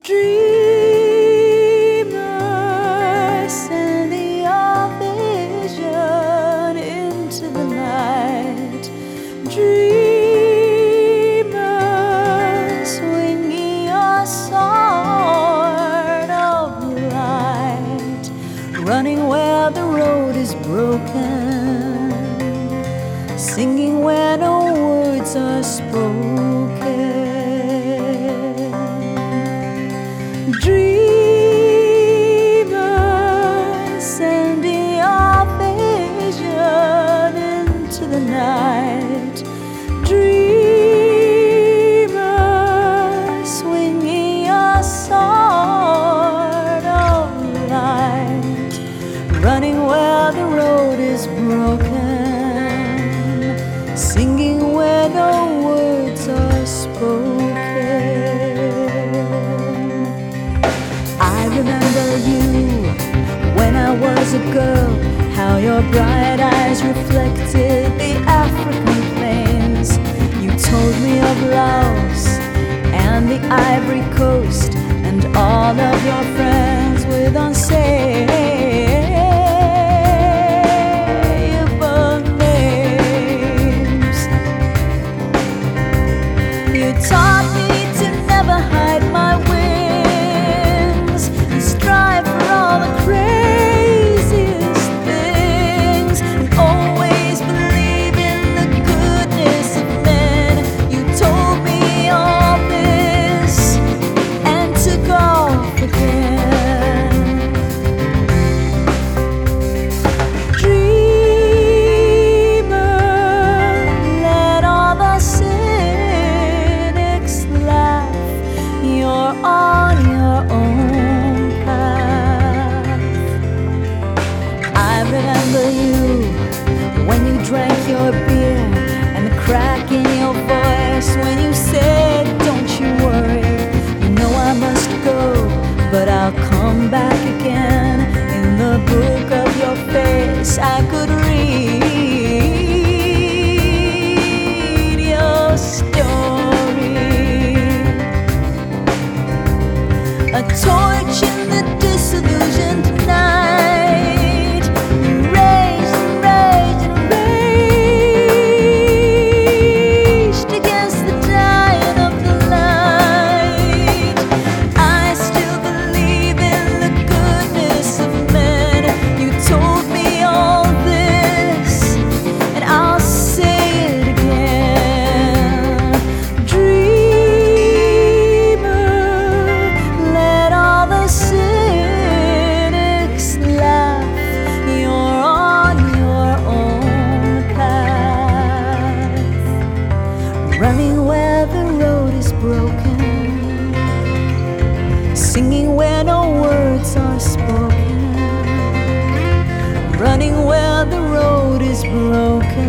Dreamer, sending your vision into the night. Dreamer, swinging your sword of light, running where the road is broken, singing where no words are spoken. Dreamer, sending your vision into the night. Dreamer, swinging your sword of light, running where the road is broken, singing where no words are spoken. I remember you when I was a girl, how your bright eyes reflected the African plains. You told me of Laos and the Ivory Coast, and all of your friends with unsayable names. You taught me to never hide my wings and strive for all the craziest things, and always believe in the goodness of men. You told me all this and took off again. Dreamer, let all the cynics laugh. You're on your own path. I remember you when you drank your beer and the crack in your voice when you said, "Don't you worry, you know I must go, but I'll come back again." In the book of your face I could read your story, a torch in the disillusioned night. You raged and raged and raged against the dying of the light. I still believe in the goodness of men. You told me all this, and I'll say it again. Dreamer, let all the cynics laugh. You're on your own path, running where the road is broken, singing where no words are spoken, running where the road is broken.